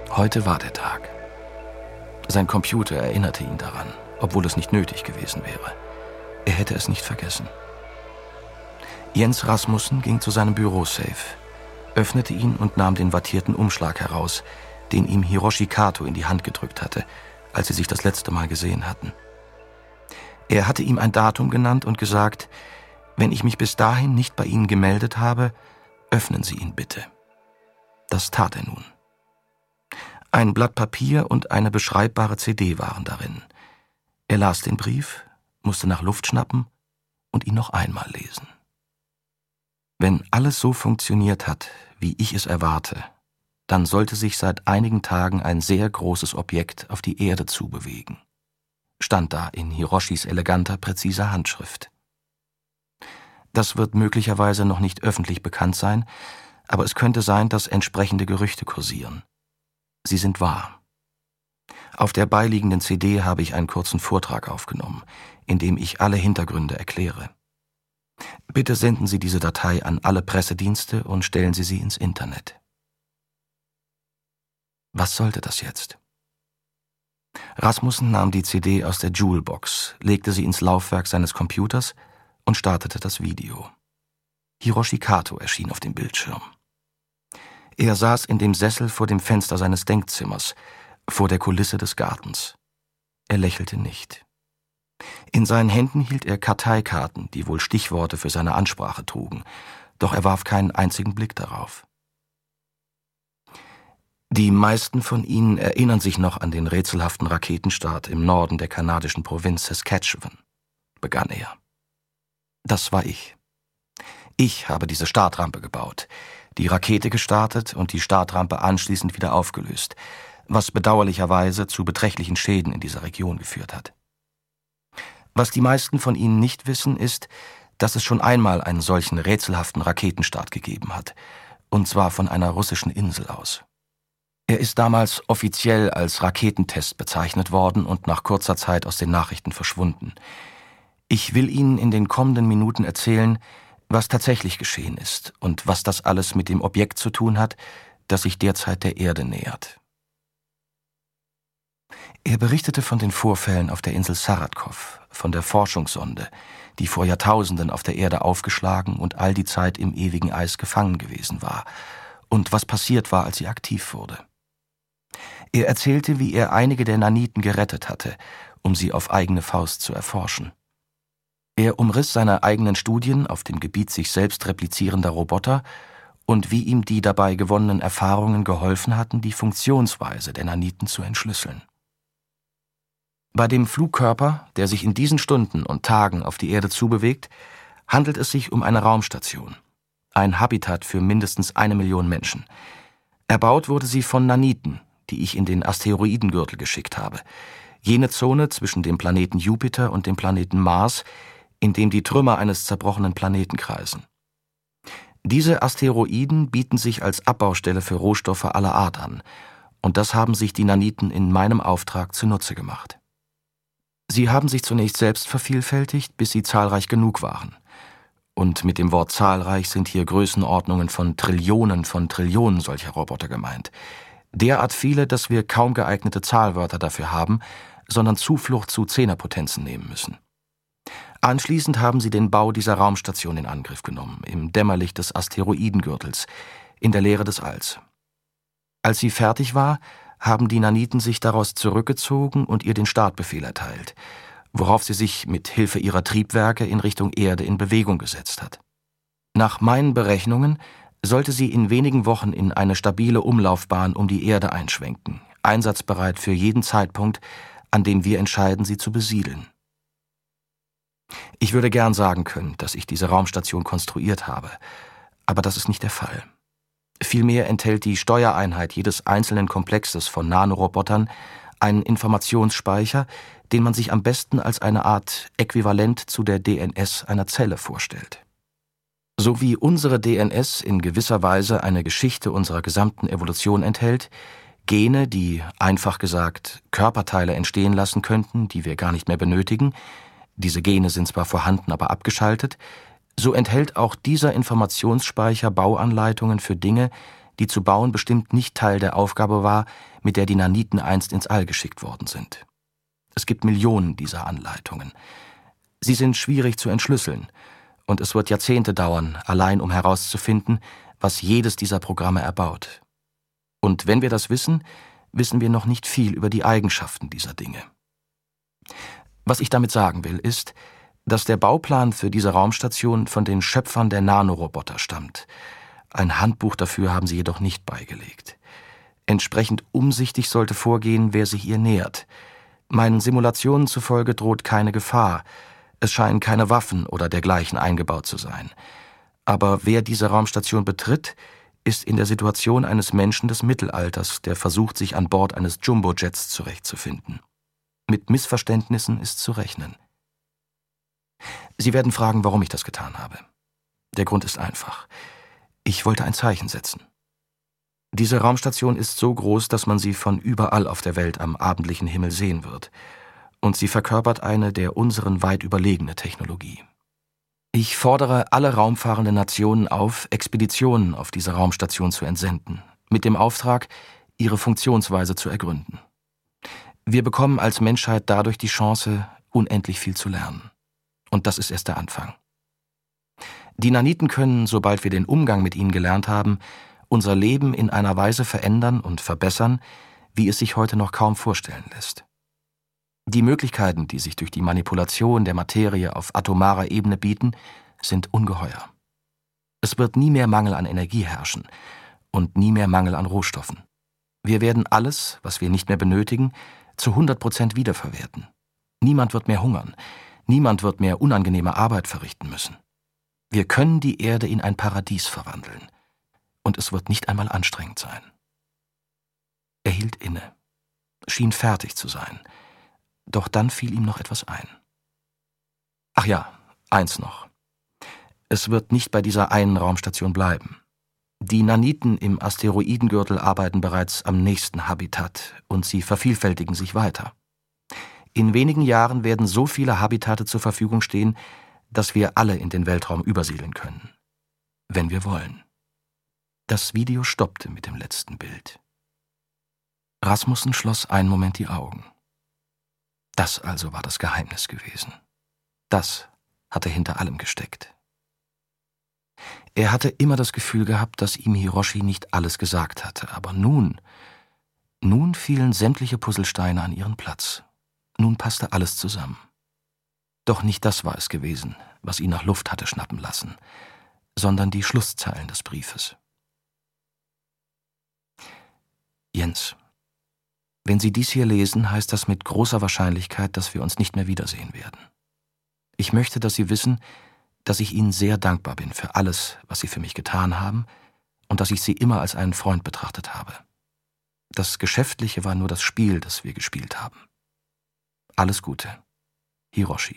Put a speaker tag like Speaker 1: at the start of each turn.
Speaker 1: Heute war der Tag. Sein Computer erinnerte ihn daran, obwohl es nicht nötig gewesen wäre. Er hätte es nicht vergessen. Jens Rasmussen ging zu seinem Bürosafe, öffnete ihn und nahm den wattierten Umschlag heraus, den ihm Hiroshi Kato in die Hand gedrückt hatte, als sie sich das letzte Mal gesehen hatten. Er hatte ihm ein Datum genannt und gesagt, wenn ich mich bis dahin nicht bei Ihnen gemeldet habe, öffnen Sie ihn bitte. Das tat er nun. Ein Blatt Papier und eine beschreibbare CD waren darin. Er las den Brief, musste nach Luft schnappen und ihn noch einmal lesen. Wenn alles so funktioniert hat, wie ich es erwarte, dann sollte sich seit einigen Tagen ein sehr großes Objekt auf die Erde zubewegen, stand da in Hiroshis eleganter, präziser Handschrift. Das wird möglicherweise noch nicht öffentlich bekannt sein, aber es könnte sein, dass entsprechende Gerüchte kursieren. Sie sind wahr. Auf der beiliegenden CD habe ich einen kurzen Vortrag aufgenommen, in dem ich alle Hintergründe erkläre. Bitte senden Sie diese Datei an alle Pressedienste und stellen Sie sie ins Internet. Was sollte das jetzt? Rasmussen nahm die CD aus der Jewelbox, legte sie ins Laufwerk seines Computers und startete das Video. Hiroshi Kato erschien auf dem Bildschirm. Er saß in dem Sessel vor dem Fenster seines Denkzimmers, vor der Kulisse des Gartens. Er lächelte nicht. In seinen Händen hielt er Karteikarten, die wohl Stichworte für seine Ansprache trugen, doch er warf keinen einzigen Blick darauf. Die meisten von Ihnen erinnern sich noch an den rätselhaften Raketenstart im Norden der kanadischen Provinz Saskatchewan, begann er. Das war ich. Ich habe diese Startrampe gebaut, die Rakete gestartet und die Startrampe anschließend wieder aufgelöst, was bedauerlicherweise zu beträchtlichen Schäden in dieser Region geführt hat. Was die meisten von Ihnen nicht wissen, ist, dass es schon einmal einen solchen rätselhaften Raketenstart gegeben hat, und zwar von einer russischen Insel aus. Er ist damals offiziell als Raketentest bezeichnet worden und nach kurzer Zeit aus den Nachrichten verschwunden. Ich will Ihnen in den kommenden Minuten erzählen, was tatsächlich geschehen ist und was das alles mit dem Objekt zu tun hat, das sich derzeit der Erde nähert. Er berichtete von den Vorfällen auf der Insel Saratkow, von der Forschungssonde, die vor Jahrtausenden auf der Erde aufgeschlagen und all die Zeit im ewigen Eis gefangen gewesen war, und was passiert war, als sie aktiv wurde. Er erzählte, wie er einige der Naniten gerettet hatte, um sie auf eigene Faust zu erforschen. Er umriss seine eigenen Studien auf dem Gebiet sich selbst replizierender Roboter und wie ihm die dabei gewonnenen Erfahrungen geholfen hatten, die Funktionsweise der Naniten zu entschlüsseln. Bei dem Flugkörper, der sich in diesen Stunden und Tagen auf die Erde zubewegt, handelt es sich um eine Raumstation, ein Habitat für mindestens 1 Million Menschen. Erbaut wurde sie von Naniten, die ich in den Asteroidengürtel geschickt habe, jene Zone zwischen dem Planeten Jupiter und dem Planeten Mars, in dem die Trümmer eines zerbrochenen Planeten kreisen. Diese Asteroiden bieten sich als Abbaustelle für Rohstoffe aller Art an, und das haben sich die Naniten in meinem Auftrag zunutze gemacht. Sie haben sich zunächst selbst vervielfältigt, bis sie zahlreich genug waren. Und mit dem Wort zahlreich sind hier Größenordnungen von Trillionen solcher Roboter gemeint. Derart viele, dass wir kaum geeignete Zahlwörter dafür haben, sondern Zuflucht zu Zehnerpotenzen nehmen müssen. Anschließend haben sie den Bau dieser Raumstation in Angriff genommen, im Dämmerlicht des Asteroidengürtels, in der Leere des Alls. Als sie fertig war, haben die Naniten sich daraus zurückgezogen und ihr den Startbefehl erteilt, worauf sie sich mit Hilfe ihrer Triebwerke in Richtung Erde in Bewegung gesetzt hat. Nach meinen Berechnungen sollte sie in wenigen Wochen in eine stabile Umlaufbahn um die Erde einschwenken, einsatzbereit für jeden Zeitpunkt, an dem wir entscheiden, sie zu besiedeln. Ich würde gern sagen können, dass ich diese Raumstation konstruiert habe, aber das ist nicht der Fall. Vielmehr enthält die Steuereinheit jedes einzelnen Komplexes von Nanorobotern einen Informationsspeicher, den man sich am besten als eine Art Äquivalent zu der DNS einer Zelle vorstellt. So wie unsere DNS in gewisser Weise eine Geschichte unserer gesamten Evolution enthält, Gene, die, einfach gesagt, Körperteile entstehen lassen könnten, die wir gar nicht mehr benötigen, diese Gene sind zwar vorhanden, aber abgeschaltet, so enthält auch dieser Informationsspeicher Bauanleitungen für Dinge, die zu bauen bestimmt nicht Teil der Aufgabe war, mit der die Naniten einst ins All geschickt worden sind. Es gibt Millionen dieser Anleitungen. Sie sind schwierig zu entschlüsseln, und es wird Jahrzehnte dauern, allein um herauszufinden, was jedes dieser Programme erbaut. Und wenn wir das wissen, wissen wir noch nicht viel über die Eigenschaften dieser Dinge. Was ich damit sagen will, ist, dass der Bauplan für diese Raumstation von den Schöpfern der Nanoroboter stammt. Ein Handbuch dafür haben sie jedoch nicht beigelegt. Entsprechend umsichtig sollte vorgehen, wer sich ihr nähert. Meinen Simulationen zufolge droht keine Gefahr. Es scheinen keine Waffen oder dergleichen eingebaut zu sein. Aber wer diese Raumstation betritt, ist in der Situation eines Menschen des Mittelalters, der versucht, sich an Bord eines Jumbojets zurechtzufinden. Mit Missverständnissen ist zu rechnen. Sie werden fragen, warum ich das getan habe. Der Grund ist einfach. Ich wollte ein Zeichen setzen. Diese Raumstation ist so groß, dass man sie von überall auf der Welt am abendlichen Himmel sehen wird. Und sie verkörpert eine der unseren weit überlegene Technologie. Ich fordere alle raumfahrenden Nationen auf, Expeditionen auf diese Raumstation zu entsenden, mit dem Auftrag, ihre Funktionsweise zu ergründen. Wir bekommen als Menschheit dadurch die Chance, unendlich viel zu lernen. Und das ist erst der Anfang. Die Naniten können, sobald wir den Umgang mit ihnen gelernt haben, unser Leben in einer Weise verändern und verbessern, wie es sich heute noch kaum vorstellen lässt. Die Möglichkeiten, die sich durch die Manipulation der Materie auf atomarer Ebene bieten, sind ungeheuer. Es wird nie mehr Mangel an Energie herrschen und nie mehr Mangel an Rohstoffen. Wir werden alles, was wir nicht mehr benötigen, zu 100% wiederverwerten. Niemand wird mehr hungern. Niemand wird mehr unangenehme Arbeit verrichten müssen. Wir können die Erde in ein Paradies verwandeln. Und es wird nicht einmal anstrengend sein. Er hielt inne, schien fertig zu sein. Doch dann fiel ihm noch etwas ein. Ach ja, eins noch. Es wird nicht bei dieser einen Raumstation bleiben. Die Naniten im Asteroidengürtel arbeiten bereits am nächsten Habitat und sie vervielfältigen sich weiter. In wenigen Jahren werden so viele Habitate zur Verfügung stehen, dass wir alle in den Weltraum übersiedeln können. Wenn wir wollen. Das Video stoppte mit dem letzten Bild. Rasmussen schloss einen Moment die Augen. Das also war das Geheimnis gewesen. Das hatte hinter allem gesteckt. Er hatte immer das Gefühl gehabt, dass ihm Hiroshi nicht alles gesagt hatte, aber nun fielen sämtliche Puzzlesteine an ihren Platz. Nun passte alles zusammen. Doch nicht das war es gewesen, was ihn nach Luft hatte schnappen lassen, sondern die Schlusszeilen des Briefes. Jens, wenn Sie dies hier lesen, heißt das mit großer Wahrscheinlichkeit, dass wir uns nicht mehr wiedersehen werden. Ich möchte, dass Sie wissen, dass ich Ihnen sehr dankbar bin für alles, was Sie für mich getan haben und dass ich Sie immer als einen Freund betrachtet habe. Das Geschäftliche war nur das Spiel, das wir gespielt haben. Alles Gute, Hiroshi.